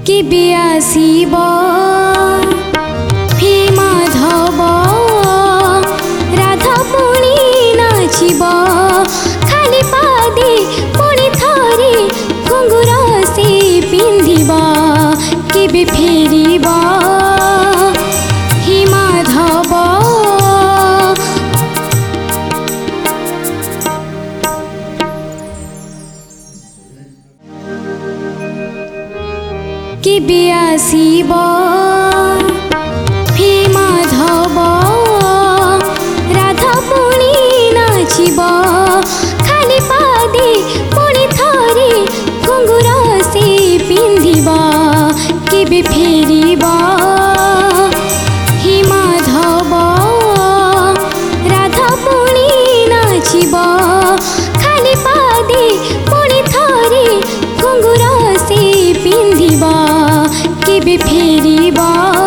কেবে আসিব হে মাধব রাধা পুনি নাচিব খালি পাদে পুনি থরে ঘুঙ্গুর সে পিন্ধিব কেবে ফেরিব হে মাধব কেবে আসিব হে মাধব রাধা পুনি নাচিব খালি পাদে পুনি থরে ঘুঙ্গুর সে পিন্ধিব কেবে ফেরিব হে মাধব রাধা পুনি নাচিব খালি পাদে পুনি থরে ঘুঙ্গুর সে পিন্ধিব কেবে ফেরিব।